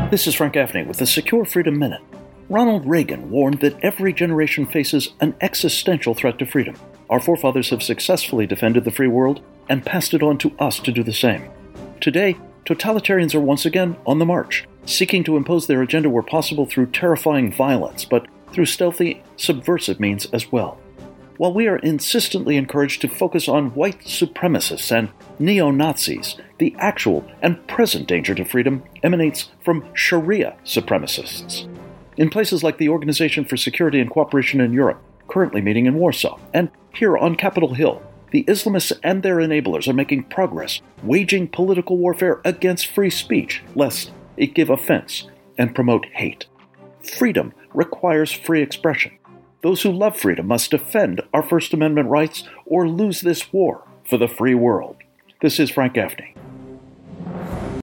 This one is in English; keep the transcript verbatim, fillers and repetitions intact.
This is Frank Gaffney with the Secure Freedom Minute. Ronald Reagan warned that every generation faces an existential threat to freedom. Our forefathers have successfully defended the free world and passed it on to us to do the same. Today, totalitarians are once again on the march, seeking to impose their agenda where possible through terrifying violence, but through stealthy, subversive means as well. While we are insistently encouraged to focus on white supremacists and neo-Nazis, the actual and present danger to freedom emanates from Sharia supremacists. In places like the Organization for Security and Cooperation in Europe, currently meeting in Warsaw, and here on Capitol Hill, the Islamists and their enablers are making progress, waging political warfare against free speech, lest it give offense and promote hate. Freedom requires free expression. Those who love freedom must defend our First Amendment rights or lose this war for the free world. This is Frank Gaffney.